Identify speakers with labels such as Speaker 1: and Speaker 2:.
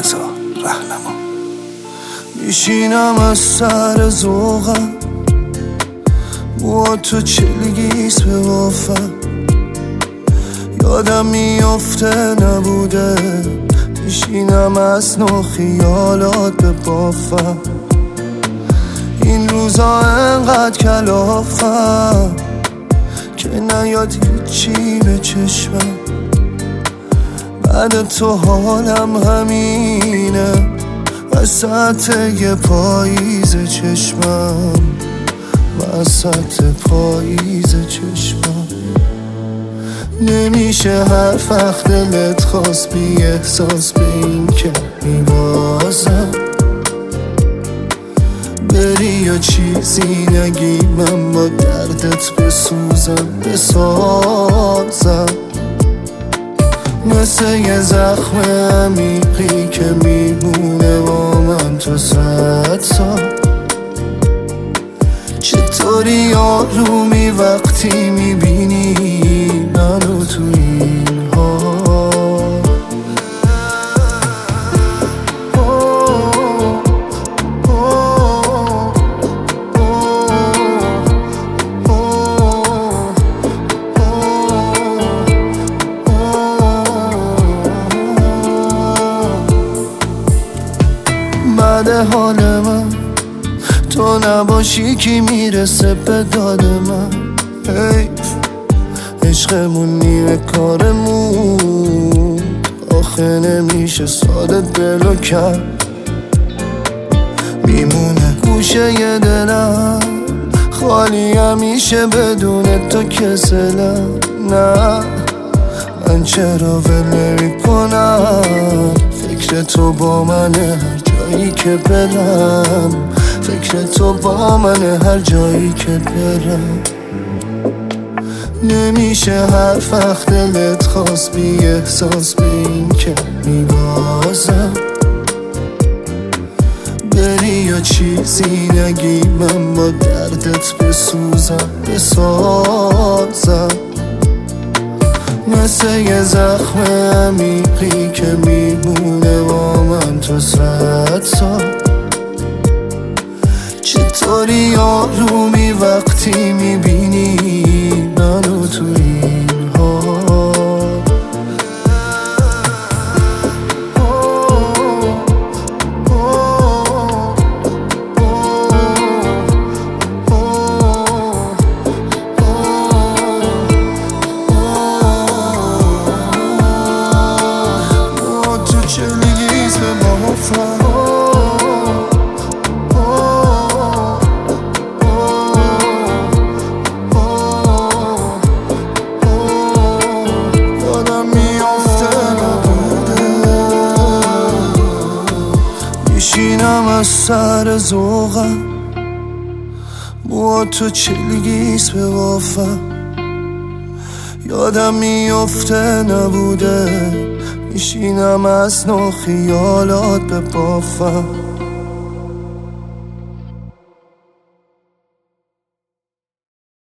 Speaker 1: مرتضی رهنما. میشینم از سر ذوقم، با تو چلگیست به وافم. یادم میافته نبوده، میشینم از نو خیالات به بافم. این روزا انقدر کلافم که نیاد هیچی به چشمم. بعد تو حالم همینه، وسط یه پاییز چشمم، وسط پاییز چشمم. نمیشه هر وقت دلت خواست بی احساس به این که میبازم. بری یا چیزی نگی من با دردت بسوزم بسازم. مثل یه زخم عمیقی که میمونه با من تو 100 سال. چطوری آرومی وقتی میبینی منو تو این حال. بعد حال من تو نباشی کی میرسه به داد من. حیف عشقمون نیمه کارمون، آخه نمیشه ساده دلو کرد. میمونه گوشه ی دلم خالی همیشه بدون تو کسلم. نه من چرا ول نمی‌کنم، فکر تو با منه هر جایی که برم. فکر تو با منه هر جایی که برم. نمیشه هر وقت دلت خواست بی احساس به این که میبازم. بری یا چیزی نگی من با دردت بسوزم بسازم. مثل یه زخم عمیقی که میمونه با من تو 100 سال. چطوری آرومی وقتی میبینی منو تو این حال. تو چلگیست به بافم. میشینم از سر ذوقم، با تو چلگیست به وافم. یادم میافته نبوده، میشینم از نو خیالات به بافم.